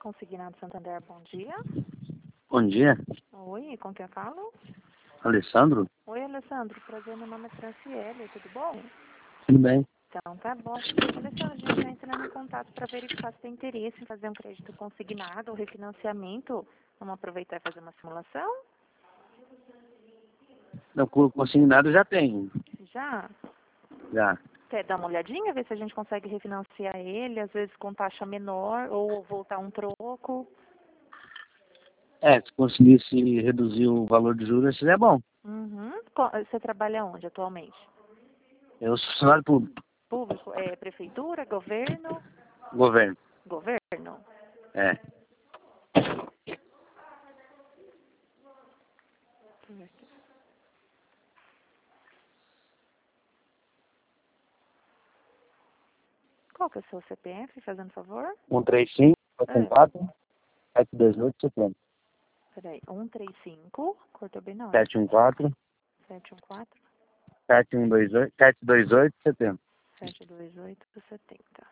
Consignado Santander, bom dia. Bom dia, Oi, com quem eu falo? Alessandro. Oi, Alessandro, prazer, meu nome é Franciele, tudo bom? Tudo bem? Então, tá bom. Alessandro, a gente está entrando em contato para verificar se tem interesse em fazer um crédito consignado ou refinanciamento. Vamos aproveitar e fazer uma simulação? Não, consignado já tem. Já? Já. Quer dar uma olhadinha, ver se a gente consegue refinanciar ele, às vezes com taxa menor, ou voltar um troco? Se conseguisse reduzir o valor de juros, seria bom. Uhum. Você trabalha onde atualmente? Eu sou funcionário público. Público? É prefeitura, governo? Governo. Governo? É. Qual que é o seu CPF, fazendo favor? 135, É. 44, 728, 70. Peraí, 135, cortou bem na hora. 714, 714, 7128, 728, 70. 728, 70.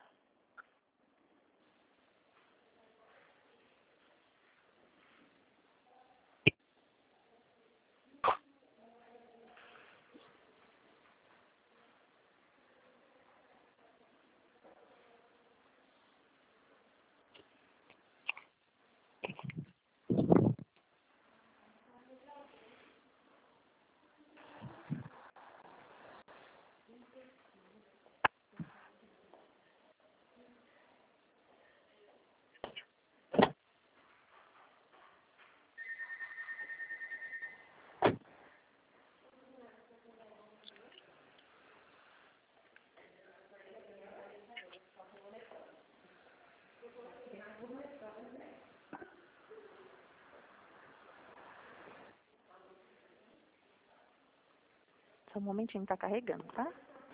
Só um momentinho, tá carregando, tá?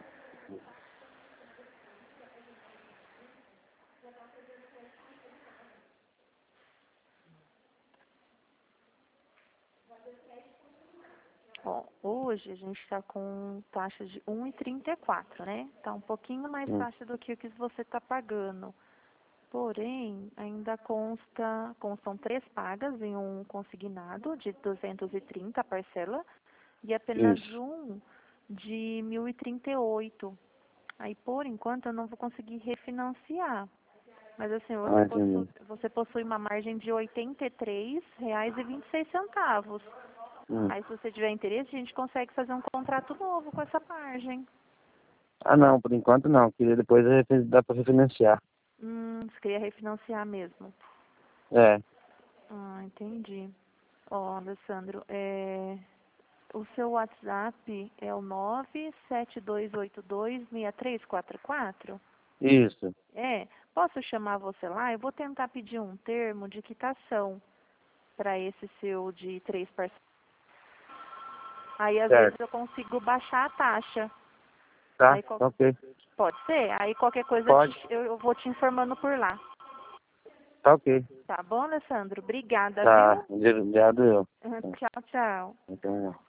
Ó, hoje a gente está com taxa de 1,34, né? Tá um pouquinho mais baixa do que o que você está pagando. Porém, ainda constam 3 pagas em um consignado de 230 a parcela e apenas Isso. um de 1.038. Aí, por enquanto, eu não vou conseguir refinanciar. Mas assim, Entendi. você possui uma margem de R$ 83,26. Aí, se você tiver interesse, a gente consegue fazer um contrato novo com essa margem. Não, por enquanto não. Queria depois dá para refinanciar. Você queria refinanciar mesmo. É. Entendi. Ó, Alessandro, o seu WhatsApp é o 972826344? Isso. Posso chamar você lá? Eu vou tentar pedir um termo de quitação para esse seu de 3 parcelas. Aí, às vezes, Certo. eu consigo baixar a taxa. Tá? Aí, Ok. pode ser? Aí, qualquer coisa, Pode. eu vou te informando por lá. Tá ok. Tá bom, Alessandro? Obrigada, Tá. viu? Obrigado eu. Tchau, tchau. Então,